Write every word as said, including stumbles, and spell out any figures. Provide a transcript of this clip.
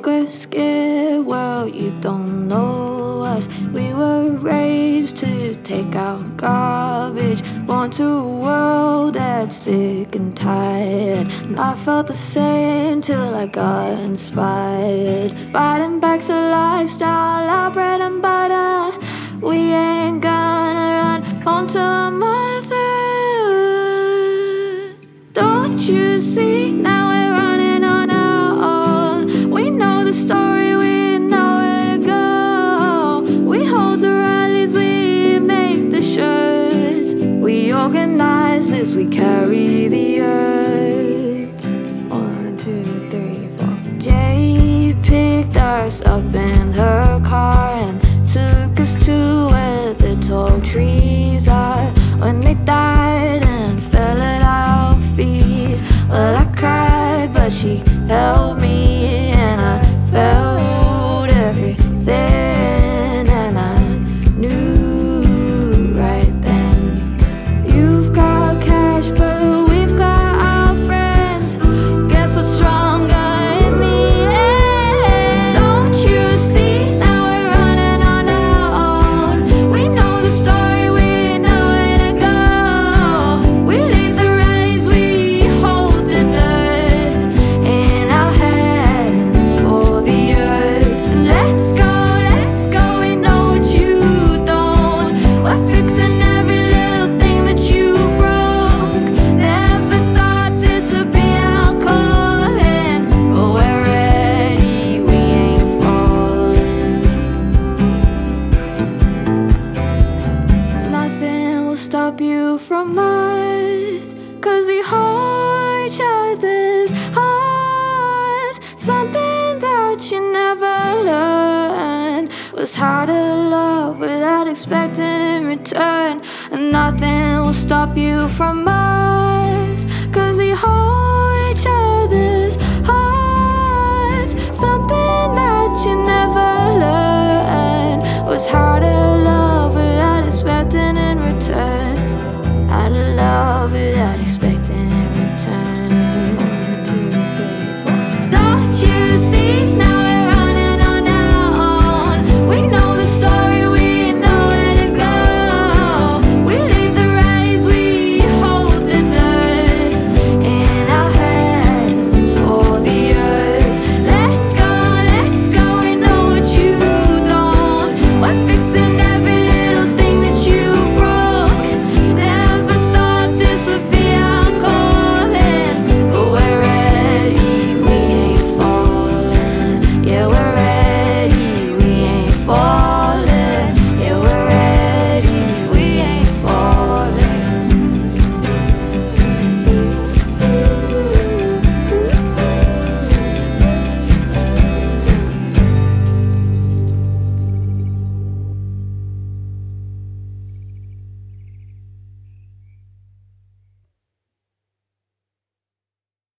scared, scared world, you don't know us. We were raised to take out garbage, born to a world that's sick and tired. And I felt the same till I got inspired. Fighting back's a lifestyle, our bread and butter. We ain't gonna run home to our mother. Don't you see, now we're running on our own. We know the story, we know where to go. We hold the rallies, we make the shirts. We organize this, we carry the earth. One, two, three, four. Jay picked us up in her car and took us to where the tall trees are. When they died and fell at our feet, well, I cried, but she held me, and I felt everything, and I knew right then. You've got cash, but we've got our friends. Guess what's stronger in the end? Don't you see, now we're running on our own. We know the story, we know where to go. We lead the rallies, we hold the dirt in our hands for the earth. Let's go, let's go, we know what you don't. We're fixing every little thing that you broke. Never thought this would be our calling, but we're ready, we ain't falling. Nothing will stop you from us, 'cause we hold each other's hearts. Something that you never learned was how to love without expecting in return. And nothing will stop you from us, 'cause we hold each other's